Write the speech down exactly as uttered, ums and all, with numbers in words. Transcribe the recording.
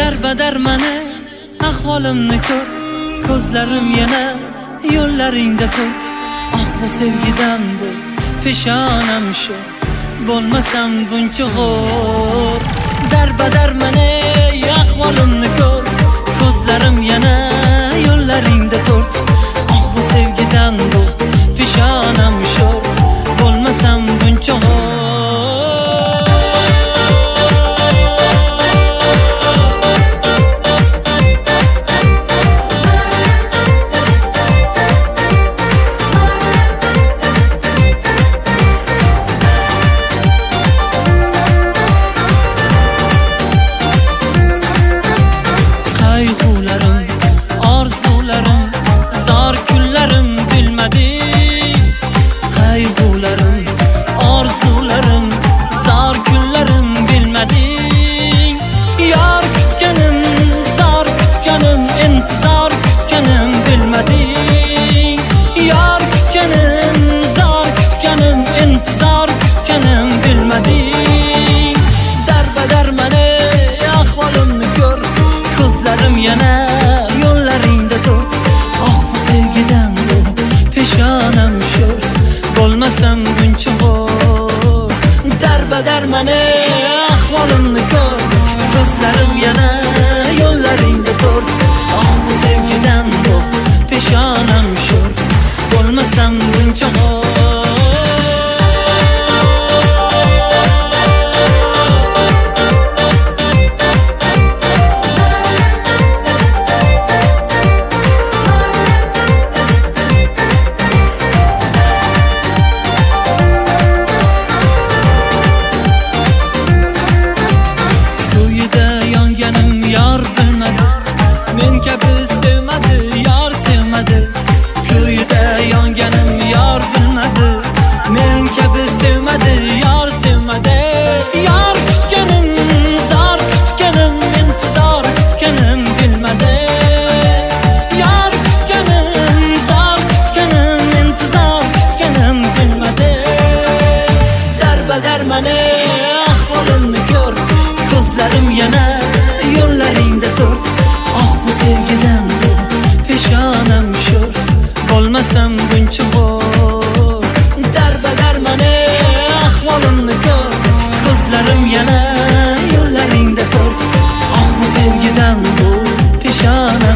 Darbadar mani ahvolimni ko'r, ko'zlarim yana yo'llaringda turt. Ah bu sevgidan bu peshonam shu, bo'lmasam buncha g'o'r. Darbadar mani ahvolimni ko'r, ko'zlarim yana yo'llaringda turt. Ah bu sevgidan bu peshonam shu, bo'lmasam buncha g'o'r. Yana yo'llaringda turt. Ah bu sevgidan bu peshonam shu, bo'lmasam buncha g'o'r. Darbadar mani ahvolimni ko'r, ko'zlarim yana yo'llaringda turt. Ah bu sevgidan bu peshonam shu, bo'lmasam buncha g'o'r. Men kabi sevmadi, yor sevmadi. Kuyida yonganim yor bilmadi. Men kabi sevmadi, yor sevmadi. Yor kutganim, zor kutganim, intizor kutganim bilmadi. Yor kutganim, zor kutganim, intizor kutganim bilmadi. Darbadar mani ahvolimni ko'r, ko'zlarim yana yo'llaringda turt. Ah bu sevgidan bu peshonam shu, bo'lmasam buncha g'o'r. Darbadar mani ahvolimni ko'r, ko'zlarim yana yo'llaringda turt. Ah bu sevgidan bu peshonam